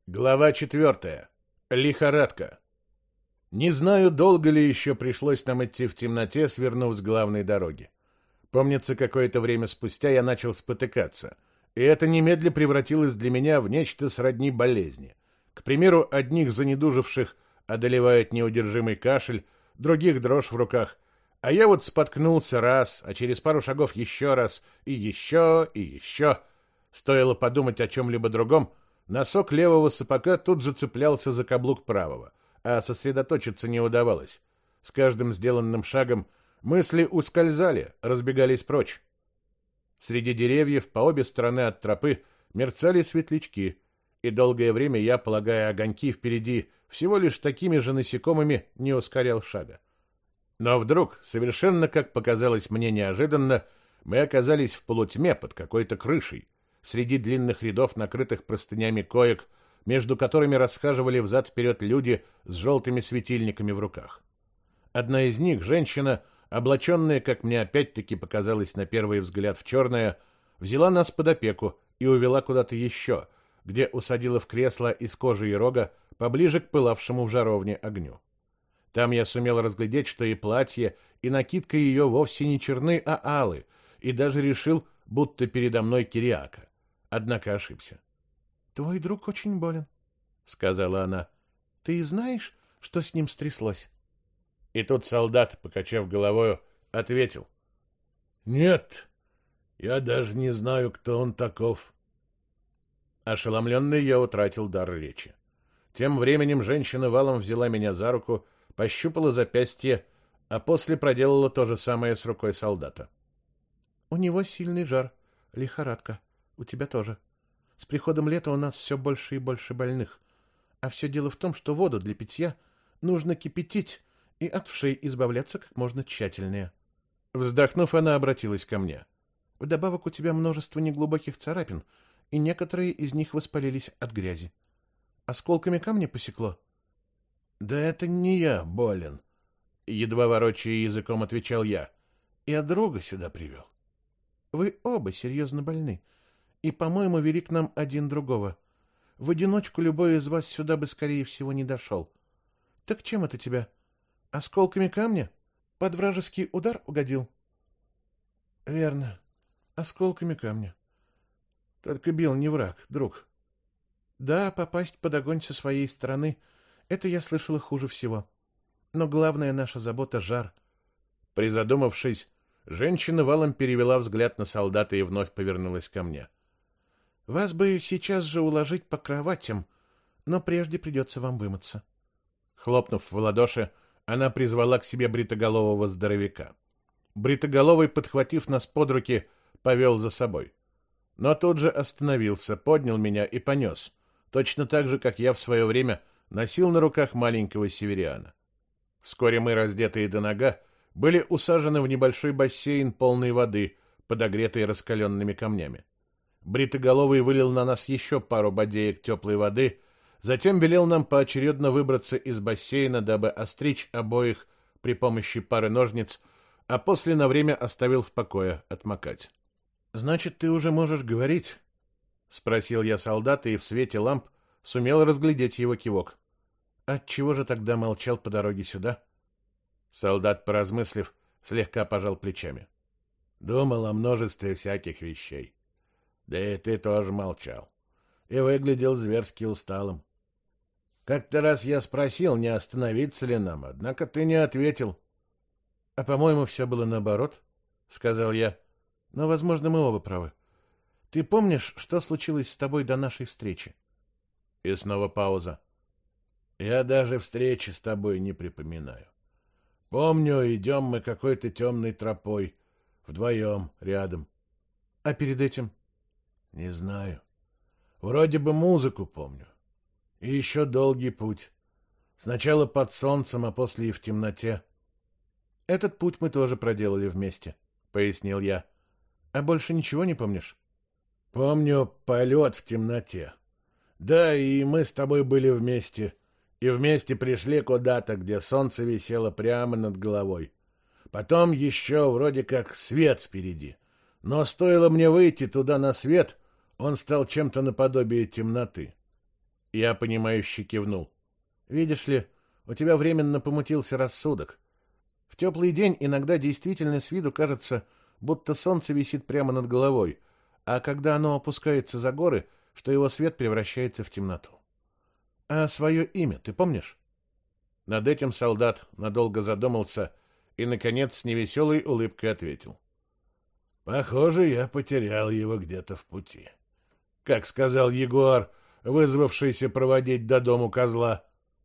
Глава 4. Лихорадка. Не знаю, долго ли еще пришлось нам идти в темноте, свернув с главной дороги. Помнится, какое-то время спустя я начал спотыкаться, и это немедля превратилось для меня в нечто сродни болезни. К примеру, одних занедуживших одолевает неудержимый кашель, других дрожь в руках, а я вот споткнулся раз, а через пару шагов еще раз, и еще, и еще. Стоило подумать о чем-либо другом, носок левого сапога тут же цеплялся за каблук правого, а сосредоточиться не удавалось. С каждым сделанным шагом мысли ускользали, разбегались прочь. Среди деревьев по обе стороны от тропы мерцали светлячки, и долгое время я, полагая огоньки впереди всего лишь такими же насекомыми, не ускорял шага. Но вдруг, совершенно как показалось мне неожиданно, мы оказались в полутьме под какой-то крышей, среди длинных рядов накрытых простынями коек, между которыми расхаживали взад-вперед люди с желтыми светильниками в руках. Одна из них, женщина, облаченная, как мне опять-таки показалось на первый взгляд, в черное, взяла нас под опеку и увела куда-то еще, где усадила в кресло из кожи и рога поближе к пылавшему в жаровне огню. Там я сумел разглядеть, что и платье, и накидка ее вовсе не черны, а алы, и даже решил, будто передо мной Кириака. Однако ошибся. «Твой друг очень болен», — сказала она. «Ты знаешь, что с ним стряслось?» И тут солдат, покачав головою, ответил: «Нет, я даже не знаю, кто он таков». Ошеломленный, я утратил дар речи. Тем временем женщина валом взяла меня за руку, пощупала запястье, а после проделала то же самое с рукой солдата. «У него сильный жар, лихорадка. У тебя тоже. С приходом лета у нас все больше и больше больных. А все дело в том, что воду для питья нужно кипятить и от вшей избавляться как можно тщательнее». Вздохнув, она обратилась ко мне. «Вдобавок у тебя множество неглубоких царапин, и некоторые из них воспалились от грязи. Осколками камня посекло?» «Да это не я болен», — едва ворочая языком отвечал я. «Я друга сюда привел». «Вы оба серьезно больны. И, по-моему, вели к нам один другого. В одиночку любой из вас сюда бы, скорее всего, не дошел. Так чем это тебя? Осколками камня? Под вражеский удар угодил?» «Верно. Осколками камня. Только бил не враг, друг». «Да, попасть под огонь со своей стороны — это я слышала хуже всего. Но главная наша забота — жар». Призадумавшись, женщина валом перевела взгляд на солдата и вновь повернулась ко мне. «Вас бы сейчас же уложить по кроватям, но прежде придется вам вымыться». Хлопнув в ладоши, она призвала к себе бритоголового здоровяка. Бритоголовый, подхватив нас под руки, повел за собой. Но тут же остановился, поднял меня и понес, точно так же, как я в свое время носил на руках маленького северяна. Вскоре мы, раздетые до нога, были усажены в небольшой бассейн полной воды, подогретой раскаленными камнями. Бритоголовый вылил на нас еще пару бодеек теплой воды, затем велел нам поочередно выбраться из бассейна, дабы остричь обоих при помощи пары ножниц, а после на время оставил в покое отмокать. «Значит, ты уже можешь говорить?» — спросил я солдата, и в свете ламп сумел разглядеть его кивок. «Отчего же тогда молчал по дороге сюда?» Солдат, поразмыслив, слегка пожал плечами. «Думал о множестве всяких вещей. Да и ты тоже молчал. И выглядел зверски усталым. Как-то раз я спросил, не остановиться ли нам, однако ты не ответил». «А, по-моему, все было наоборот», — сказал я. «Но, возможно, мы оба правы. Ты помнишь, что случилось с тобой до нашей встречи?» И снова пауза. «Я даже встречи с тобой не припоминаю. Помню, идем мы какой-то темной тропой, вдвоем, рядом». «А перед этим?» «Не знаю. Вроде бы музыку помню. И еще долгий путь. Сначала под солнцем, а после и в темноте». «Этот путь мы тоже проделали вместе», — пояснил я. «А больше ничего не помнишь?» «Помню полет в темноте. Да, и мы с тобой были вместе. И вместе пришли куда-то, где солнце висело прямо над головой. Потом еще вроде как свет впереди. Но стоило мне выйти туда на свет, он стал чем-то наподобие темноты». Я, понимающе кивнул. Видишь ли, у тебя временно помутился рассудок. В теплый день иногда действительно с виду кажется, будто солнце висит прямо над головой, а когда оно опускается за горы, что его свет превращается в темноту. А свое имя ты помнишь? Над этим солдат надолго задумался и, наконец, с невеселой улыбкой ответил. Похоже, я потерял его где-то в пути. Как сказал ягуар, вызвавшийся проводить до дому козла.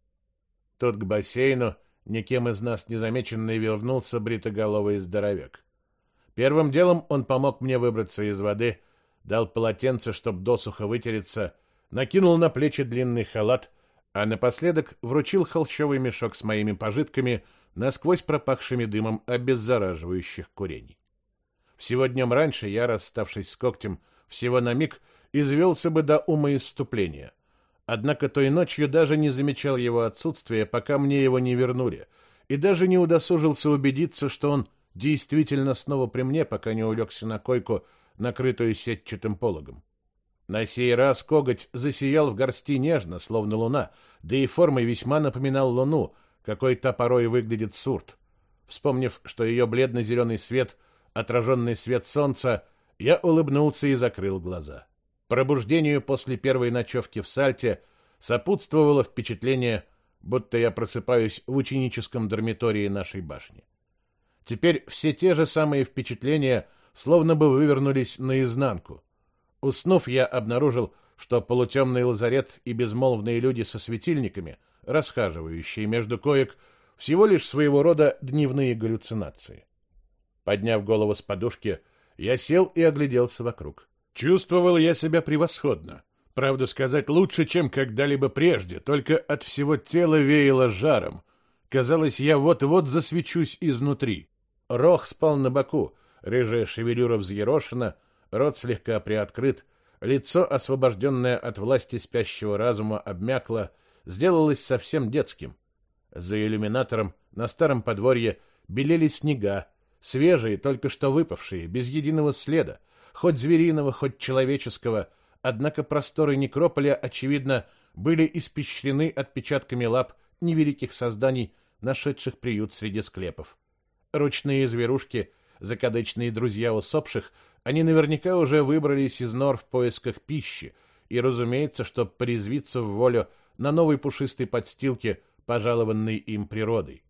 Тут к бассейну, никем из нас незамеченный, вернулся бритоголовый здоровяк. Первым делом он помог мне выбраться из воды, дал полотенце, чтоб досуха вытереться, накинул на плечи длинный халат, а напоследок вручил холщовый мешок с моими пожитками, насквозь пропахшими дымом обеззараживающих курений. Всего днем раньше я, расставшись с когтем, всего на миг извелся бы до умоисступления. Однако той ночью даже не замечал его отсутствия, пока мне его не вернули, и даже не удосужился убедиться, что он действительно снова при мне, пока не улегся на койку, накрытую сетчатым пологом. На сей раз коготь засиял в горсти нежно, словно луна, да и формой весьма напоминал луну, какой та порой выглядит Сурт. Вспомнив, что ее бледно-зеленый свет — отраженный свет солнца, я улыбнулся и закрыл глаза. Пробуждению после первой ночевки в Сальте сопутствовало впечатление, будто я просыпаюсь в ученическом дармитории нашей башни. Теперь все те же самые впечатления словно бы вывернулись наизнанку. Уснув, я обнаружил, что полутемный лазарет и безмолвные люди со светильниками, расхаживающие между коек, всего лишь своего рода дневные галлюцинации. Подняв голову с подушки, я сел и огляделся вокруг. Чувствовал я себя превосходно. Правду сказать, лучше, чем когда-либо прежде, только от всего тела веяло жаром. Казалось, я вот-вот засвечусь изнутри. Рох спал на боку, рыжая шевелюра взъерошена, рот слегка приоткрыт, лицо, освобожденное от власти спящего разума, обмякло, сделалось совсем детским. За иллюминатором на старом подворье белели снега, свежие, только что выпавшие, без единого следа, хоть звериного, хоть человеческого, однако просторы некрополя, очевидно, были испещрены отпечатками лап невеликих созданий, нашедших приют среди склепов. Ручные зверушки, закадычные друзья усопших, они наверняка уже выбрались из нор в поисках пищи, и, разумеется, чтоб порезвиться в волю на новой пушистой подстилке, пожалованной им природой.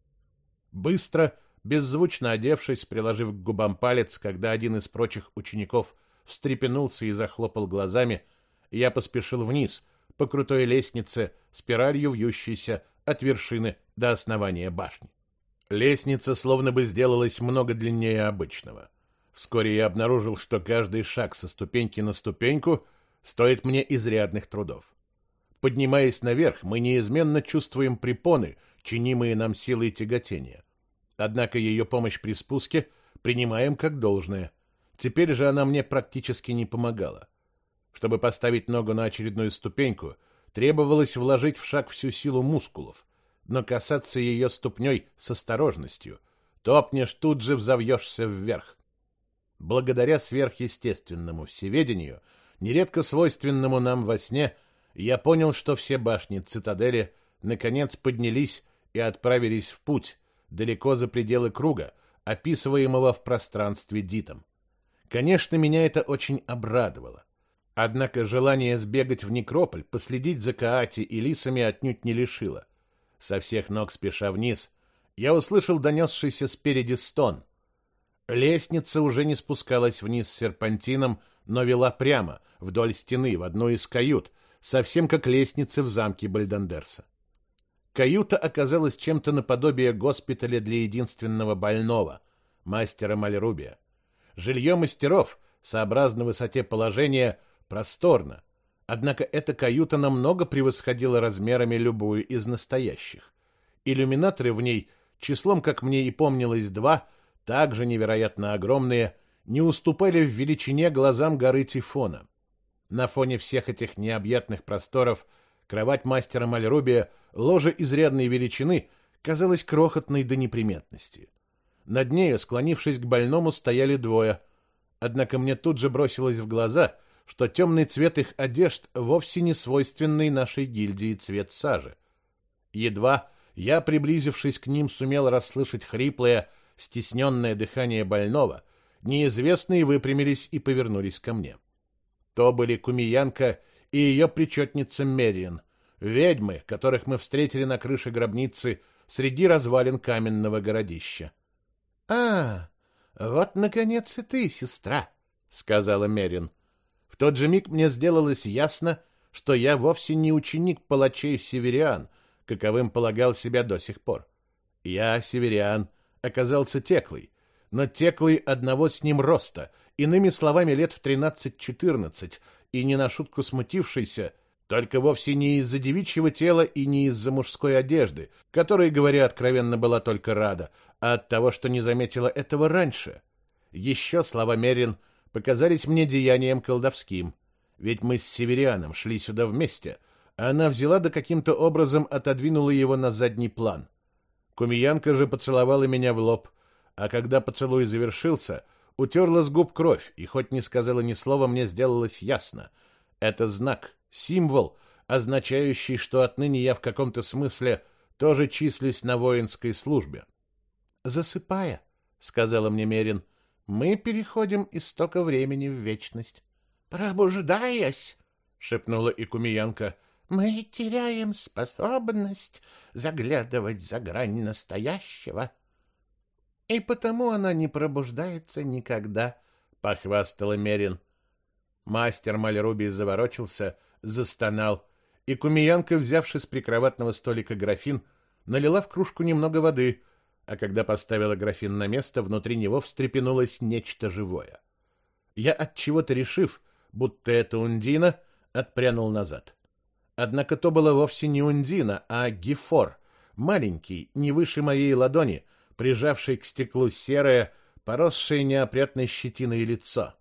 Быстро, беззвучно одевшись, приложив к губам палец, когда один из прочих учеников встрепенулся и захлопал глазами, я поспешил вниз, по крутой лестнице, спиралью вьющейся от вершины до основания башни. Лестница словно бы сделалась много длиннее обычного. Вскоре я обнаружил, что каждый шаг со ступеньки на ступеньку стоит мне изрядных трудов. Поднимаясь наверх, мы неизменно чувствуем препоны, чинимые нам силой тяготения. Однако ее помощь при спуске принимаем как должное. Теперь же она мне практически не помогала. Чтобы поставить ногу на очередную ступеньку, требовалось вложить в шаг всю силу мускулов, но касаться ее ступней с осторожностью. Топнешь, тут же взовьешься вверх. Благодаря сверхъестественному всеведению, нередко свойственному нам во сне, я понял, что все башни цитадели наконец поднялись и отправились в путь, далеко за пределы круга, описываемого в пространстве Дитом. Конечно, меня это очень обрадовало. Однако желание сбегать в некрополь, последить за Каати и лисами отнюдь не лишило. Со всех ног спеша вниз, я услышал донесшийся спереди стон. Лестница уже не спускалась вниз серпантином, но вела прямо, вдоль стены, в одну из кают, совсем как лестница в замке Бальдандерса. Каюта оказалась чем-то наподобие госпиталя для единственного больного, мастера Мальрубия. Жилье мастеров, сообразно высоте положения, просторно, однако эта каюта намного превосходила размерами любую из настоящих. Иллюминаторы в ней, числом, как мне и помнилось, 2, также невероятно огромные, не уступали в величине глазам горы Тифона. На фоне всех этих необъятных просторов кровать мастера Мальрубия, ложе изрядной величины, казалась крохотной до неприметности. Над нею, склонившись к больному, стояли двое. Однако мне тут же бросилось в глаза, что темный цвет их одежд вовсе не свойственный нашей гильдии цвет сажи. Едва я, приблизившись к ним, сумел расслышать хриплое, стесненное дыхание больного, неизвестные выпрямились и повернулись ко мне. То были Кумиянка и ее причетница Мериен, ведьмы, которых мы встретили на крыше гробницы среди развалин каменного городища. — А, вот, наконец, и ты, сестра, — сказала Мериен. В тот же миг мне сделалось ясно, что я вовсе не ученик палачей северян, каковым полагал себя до сих пор. Я, северян, оказался Теклой, но Теклой одного с ним роста, иными словами, лет в 13-14, и не на шутку смутившийся, только вовсе не из-за девичьего тела и не из-за мужской одежды, которой, говоря откровенно, была только рада, а от того, что не заметила этого раньше. Еще слова Мерин показались мне деянием колдовским, ведь мы с северяном шли сюда вместе, а она взяла да каким-то образом отодвинула его на задний план. Кумиянка же поцеловала меня в лоб, а когда поцелуй завершился, утерла с губ кровь, и хоть не сказала ни слова, мне сделалось ясно. Это знак, символ, означающий, что отныне я в каком-то смысле тоже числюсь на воинской службе. «Засыпая», — сказала мне Мерин, — «мы переходим из тока времени в вечность». «Пробуждаясь», — шепнула и Кумиянка, — «мы теряем способность заглядывать за грань настоящего». «И потому она не пробуждается никогда», — похвастала Мерин. Мастер Мальруби заворочился, застонал, и Кумиянка, взявши с прикроватного столика графин, налила в кружку немного воды, а когда поставила графин на место, внутри него встрепенулось нечто живое. Я, отчего-то решив, будто это Ундина, отпрянул назад. Однако то было вовсе не Ундина, а Гифор, маленький, не выше моей ладони, прижавший к стеклу серое, поросшее неопрятной щетиной лицо.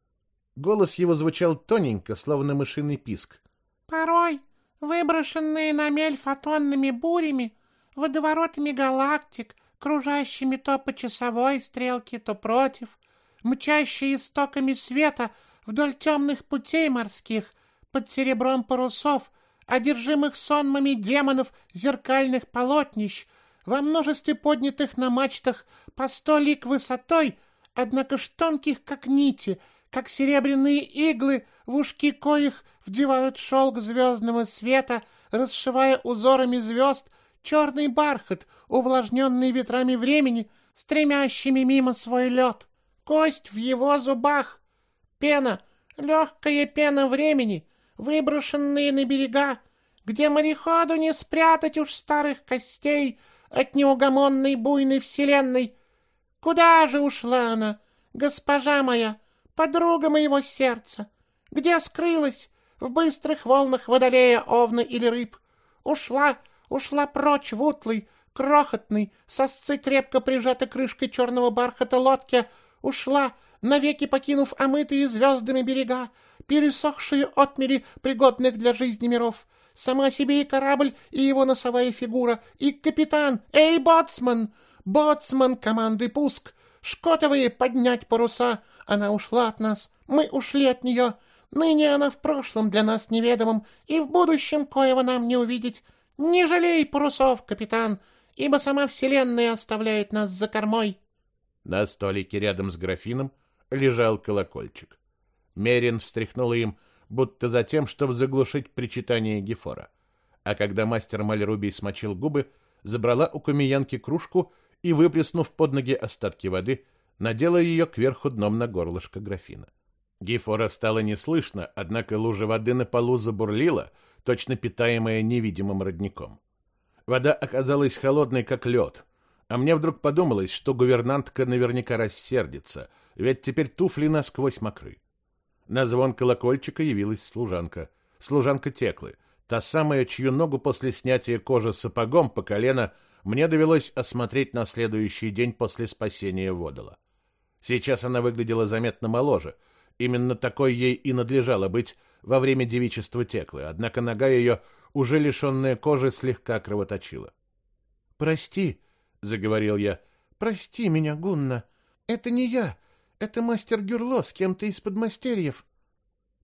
Голос его звучал тоненько, словно мышиный писк. «Порой, выброшенные на мель фотонными бурями, водоворотами галактик, кружащими то по часовой стрелке, то против, мчащие истоками света вдоль темных путей морских, под серебром парусов, одержимых сонмами демонов зеркальных полотнищ, во множестве поднятых на мачтах по 100 лиг высотой, однако ж тонких, как нити, как серебряные иглы, в ушки коих вдевают шелк звездного света, расшивая узорами звезд черный бархат, увлажненный ветрами времени, стремящими мимо свой лед. Кость в его зубах, пена, легкая пена времени, выброшенные на берега, где мореходу не спрятать уж старых костей от неугомонной буйной вселенной. Куда же ушла она, госпожа моя, подруга моего сердца? Где скрылась в быстрых волнах водолея, овна или рыб? Ушла прочь в утлый, крохотный, сосцы крепко прижатой крышкой черного бархата лодке, ушла, навеки покинув омытые звездами берега, пересохшие отмели пригодных для жизни миров. Сама себе и корабль, и его носовая фигура, и капитан, боцман! Боцман, командуй пуск! Шкотовые, поднять паруса! Она ушла от нас, мы ушли от нее. Ныне она в прошлом для нас неведомом, и в будущем коего нам не увидеть. Не жалей парусов, капитан, ибо сама вселенная оставляет нас за кормой». На столике рядом с графином лежал колокольчик. Мерин встряхнула им, будто за тем, чтобы заглушить причитание Гефора. А когда мастер Мальрубий смочил губы, забрала у Кумиянки кружку и, выплеснув под ноги остатки воды, надела ее кверху дном на горлышко графина. Гефора стало не слышно, однако лужа воды на полу забурлила, точно питаемая невидимым родником. Вода оказалась холодной, как лед, а мне вдруг подумалось, что гувернантка наверняка рассердится, ведь теперь туфли насквозь мокры. На звон колокольчика явилась служанка. Служанка Теклы, та самая, чью ногу после снятия кожи сапогом по колено мне довелось осмотреть на следующий день после спасения Водола. Сейчас она выглядела заметно моложе. Именно такой ей и надлежало быть во время девичества Теклы, однако нога ее, уже лишенная кожи, слегка кровоточила. «Прости», — заговорил я, — «прости меня, Гунна. Это не я, это мастер Гюрло с кем-то из подмастерьев».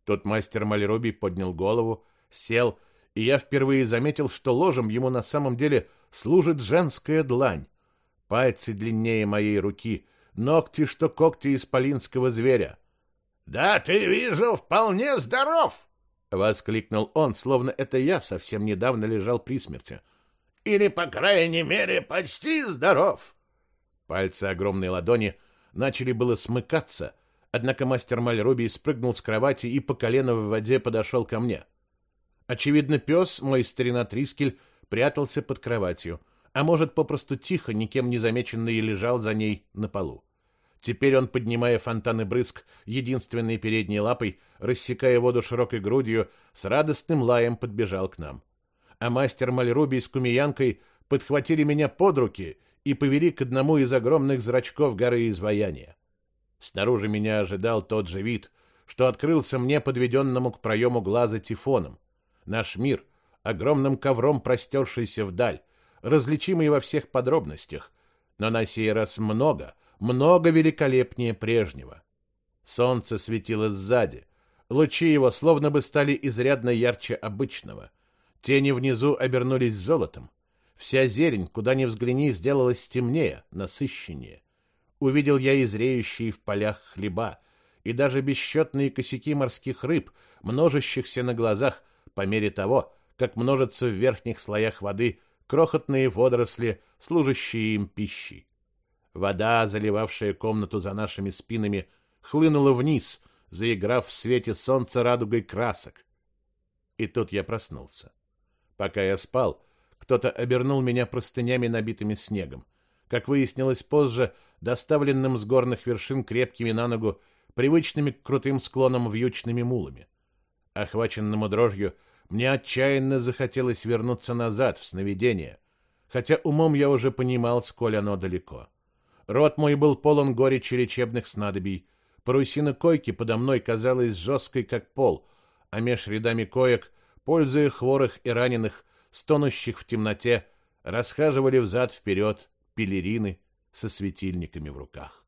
Тут мастер Мальруби поднял голову, сел, и я впервые заметил, что ложем ему на самом деле служит женская длань. Пальцы длиннее моей руки, ногти, что когти исполинского зверя. «Да ты, вижу, вполне здоров!» — воскликнул он, словно это я совсем недавно лежал при смерти. «Или, по крайней мере, почти здоров!» Пальцы огромной ладони начали было смыкаться, однако мастер Мальруби спрыгнул с кровати и по колено в воде подошел ко мне. Очевидно, пес, мой старина Трискель, прятался под кроватью, а может, попросту тихо, никем не замеченный, лежал за ней на полу. Теперь он, поднимая фонтаны брызг единственной передней лапой, рассекая воду широкой грудью, с радостным лаем подбежал к нам. А мастер Мальруби с кумиянкой подхватили меня под руки и повели к одному из огромных зрачков горы Изваяния. Снаружи меня ожидал тот же вид, что открылся мне подведенному к проему глаза Тифоном. Наш мир, огромным ковром простершийся вдаль, различимый во всех подробностях, но на сей раз много великолепнее прежнего. Солнце светило сзади, лучи его словно бы стали изрядно ярче обычного. Тени внизу обернулись золотом. Вся зелень, куда ни взгляни, сделалась темнее, насыщеннее. Увидел я и зреющие в полях хлеба, и даже бесчетные косяки морских рыб, множащихся на глазах по мере того, как множатся в верхних слоях воды крохотные водоросли, служащие им пищей. Вода, заливавшая комнату за нашими спинами, хлынула вниз, заиграв в свете солнца радугой красок. И тут я проснулся. Пока я спал, кто-то обернул меня простынями, набитыми снегом. Как выяснилось позже, доставленным с горных вершин крепкими на ногу, привычными к крутым склонам вьючными мулами. Охваченному дрожью, мне отчаянно захотелось вернуться назад, в сновидение, хотя умом я уже понимал, сколь оно далеко. Рот мой был полон горечи лечебных снадобий. Парусина койки подо мной казалась жесткой, как пол, а меж рядами коек, пользуя хворых и раненых, стонущих в темноте, расхаживали взад-вперед пелерины со светильниками в руках.